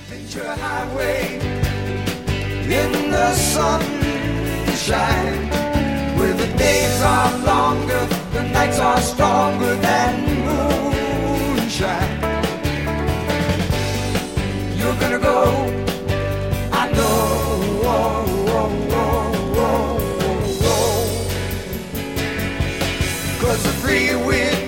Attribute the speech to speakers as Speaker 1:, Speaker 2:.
Speaker 1: Ventura Highway in the sunshine, where the days are longer, the nights are stronger than moonshine. You're gonna go, I know. Cause the free wind